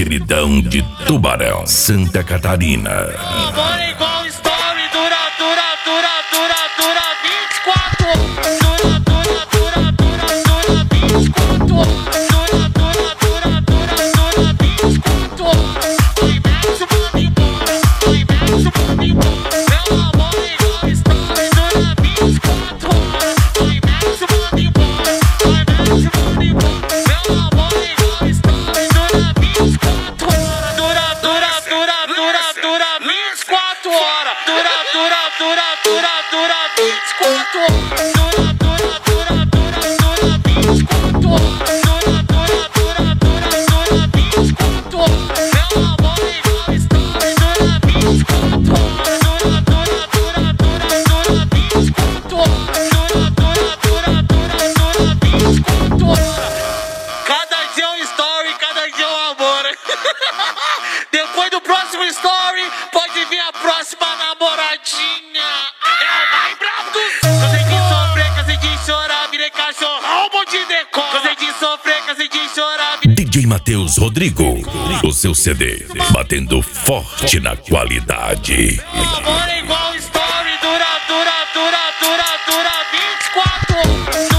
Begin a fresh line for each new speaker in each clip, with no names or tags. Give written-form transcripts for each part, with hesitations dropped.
queridão de Tubarão, Santa Catarina.
Amor é igual story, dura 24 horas. Dura 24 horas. Cada dia um story, cada dia um amor. Depois do próximo story, pode vir a próxima namoradinha. É o mais brabo dos... Cansei de sofrer, cansei de chorar, virei cachorrão, bom de decor. Cansei de sofrer, cansei de chorar.
DJ Matheus Rodrigo, o seu CD, batendo forte na qualidade.
Amor é igual story, dura 24 horas.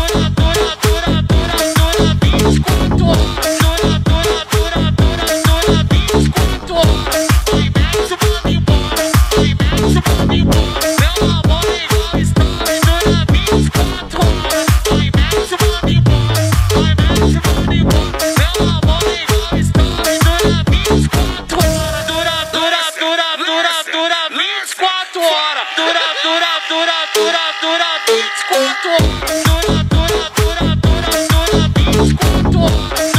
Dura 24 horas.